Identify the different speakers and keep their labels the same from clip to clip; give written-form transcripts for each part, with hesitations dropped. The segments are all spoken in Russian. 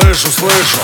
Speaker 1: Слышу, слышу.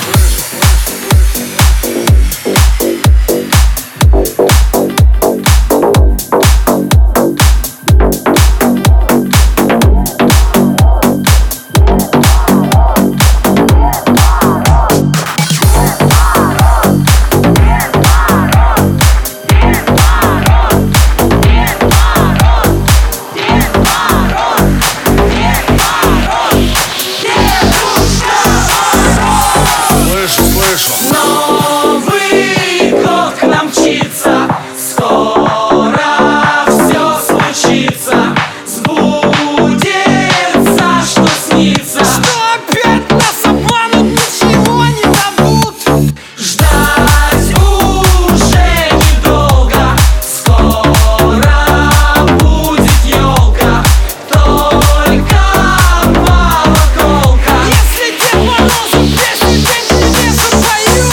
Speaker 2: Новый год к нам мчится, скоро все случится, сбудется, что снится.
Speaker 3: Что опять нас обманут, ничего не дадут.
Speaker 2: Ждать уже недолго, скоро будет елка, только колоколка.
Speaker 3: Если Дед Морозу песни деньги не запоют.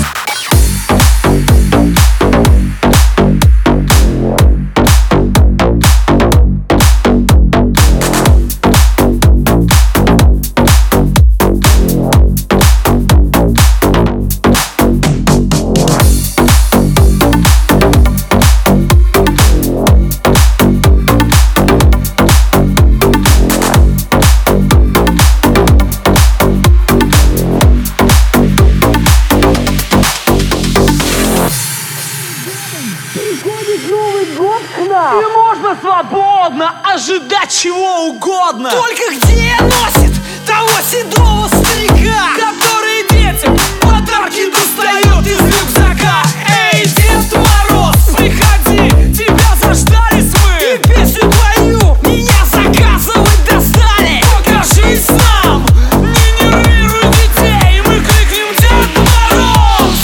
Speaker 4: Приходит Новый год к нам, и можно свободно ожидать чего угодно.
Speaker 3: Только где носит того седого старика, который детям подарки достает из рюкзака? Эй, Дед Мороз, приходи, тебя заждались мы. И песню твою меня заказывать достали. Покажись нам, не нервируй детей, мы крикнем Дед Мороз.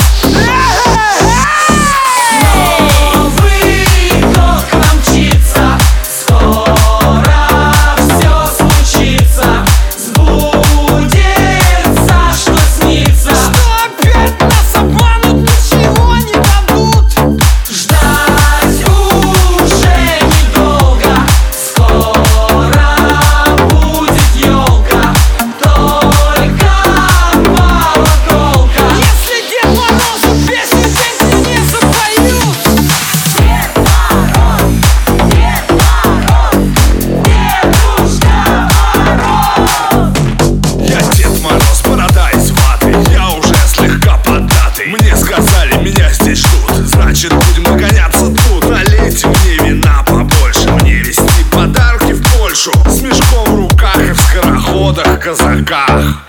Speaker 2: Новый год к нам мчится, скоро все случится, сбудется, что снится.
Speaker 3: Что опять нас обманут, ничего не дадут.
Speaker 2: Ждать уже недолго, скоро будет елка, только колоколка.
Speaker 3: Если Дед Морозу песни деньги не запоют.
Speaker 2: Дед Мороз, Дед Мороз, Дедушка Мороз.
Speaker 1: Я Дед Мороз, борода из ваты. Я уже слегка поддатый. Мне сказали, меня здесь ждут, значит будем нагоняться тут. Налейте мне вина побольше, мне везти подарки в Польшу, с мешком в руках и в скороходах-казаках.